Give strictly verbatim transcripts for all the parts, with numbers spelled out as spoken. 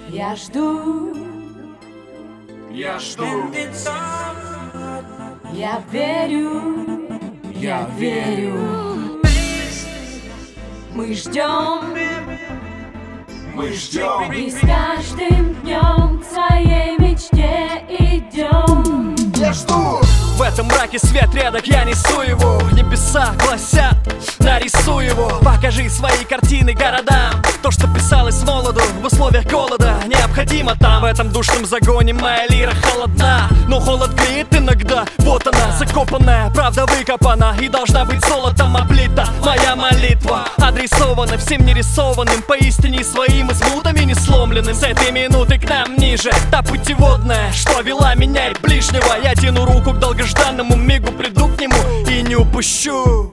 Я жду, Я жду, я верю, я верю, мы ждем, мы ждем. и с каждым днем к своей мечте идем. Я жду. В этом мраке свет редок, я несу его. Небеса гласят, нарисуй его. Покажи свои картины городам. То, что писалось с молоду в условиях голода, необходимо там. В этом душном загоне моя лира холодна, но холод греет иногда. Вот она, закопанная, правда выкопана, и должна быть золотом облита. Моя молитва адресована всем нерисованным, поистине своим измутами не сломленным. С этой минуты к нам ниже та путеводная, что вела меня и ближнего. Я тяну руку к долгожданному мигу, приду к нему и не упущу.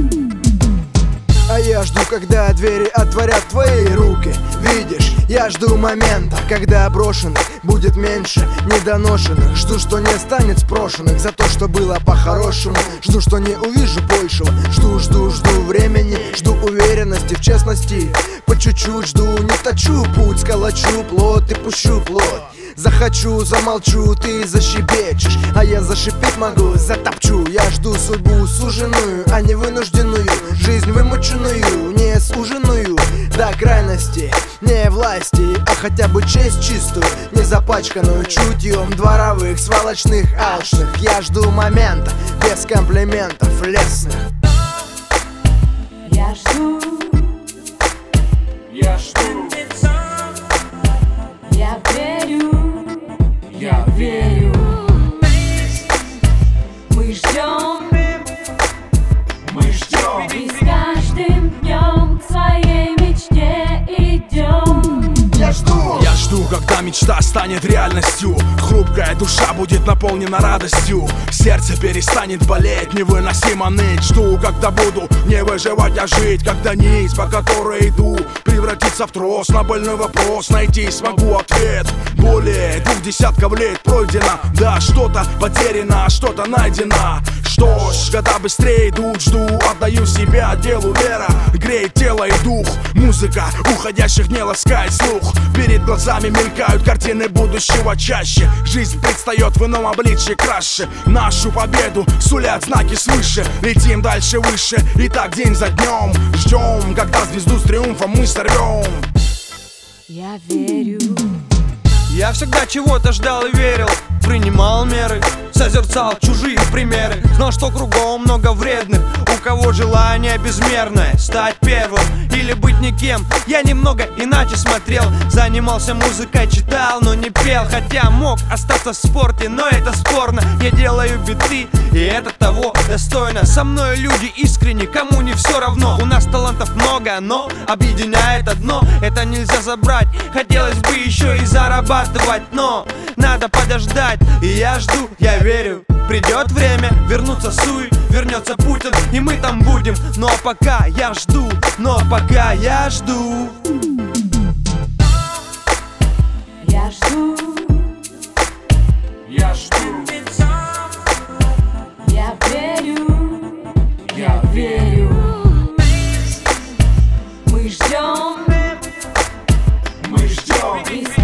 А я жду, когда двери отворят твои руки. Видишь, я жду момента, когда брошенных будет меньше, недоношенных. Жду, что не станет спрошенных за то, что было по-хорошему. Жду, что не увижу большего. Жду, жду, жду времени, жду уверенности в честности. По чуть-чуть жду, не точу путь, сколочу плод и пущу плод. Захочу, замолчу, ты защебечешь, а я зашипеть могу, затопчу. Я жду судьбу суженую, а не вынужденную. Жизнь вымученную, не суженую до крайности. Не власти, а хотя бы честь чистую, не запачканную чутьем дворовых, сволочных, алчных. Я жду момента, без комплиментов лесных. Я жду, Я жду, я верю, я верю, мы ждем, мы ждем. и с каждым днем к своей мечте идем. Я жду. Я жду, когда мечта станет реальностью. Хрупкая душа будет наполнена радостью. Сердце перестанет болеть, невыносимо ныть. Жду, когда буду не выживать, а жить. Когда нить, по которой иду, превратится в трос. На больной вопрос найти смогу ответ. Более двух десятков лет пройдено. Да, что-то потеряно, а что-то найдено. Что ж, года быстрее идут, жду. Отдаю себя делу, вера греет тело и дух. Музыка уходящих не ласкает слух. Перед глазами мелькают картины будущего чаще. Жизнь предстает в ином обличье краше. Нашу победу сулят знаки свыше. Летим дальше выше, и так день за днем. Ждем, когда звезду с триумфом мы сорвем. Я верю, Я всегда чего-то ждал и верил, принимал меры, созерцал чужие примеры. Знал, что кругом много вредных, у кого желание безмерное стать первым или быть никем. Я немного иначе смотрел, занимался музыкой, читал, но не пел. Хотя мог остаться в спорте, но это спорно. Я делаю биты, и это того достойно. Со мной люди искренне, кому не все равно. У нас талантов много, но объединяет одно: это нельзя забрать. Хотелось бы еще и зарабатывать, но надо подождать. И я жду, я верю, придет время вернуться Суй, вернется Путин, и мы там будем. Но пока я жду, но пока я жду. я жду, Я жду, я верю, я верю, мы ждем, мы ждем. и с